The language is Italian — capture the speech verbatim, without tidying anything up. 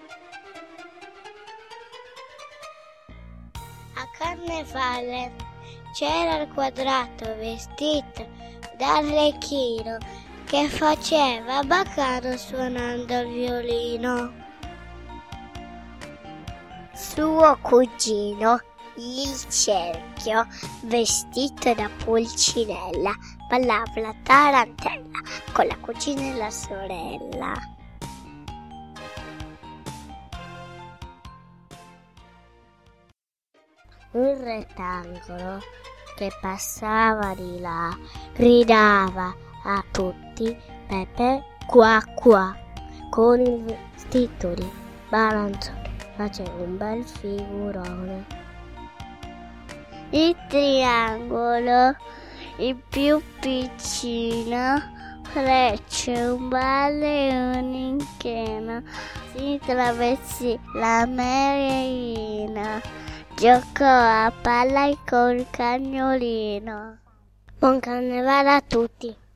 A carnevale c'era il quadrato vestito da arlecchino che faceva baccano suonando il violino. Suo cugino, il cerchio, vestito da pulcinella, ballava la tarantella con la cugina e la sorella. Un rettangolo che passava di là gridava a tutti Pepe qua qua, con il vestito di balanzone faceva un bel figurone. Il triangolo, il più piccino, fece un ballo e un inchino, si travestì la merina, giocò a palla col cagnolino. Buon carnevale a tutti!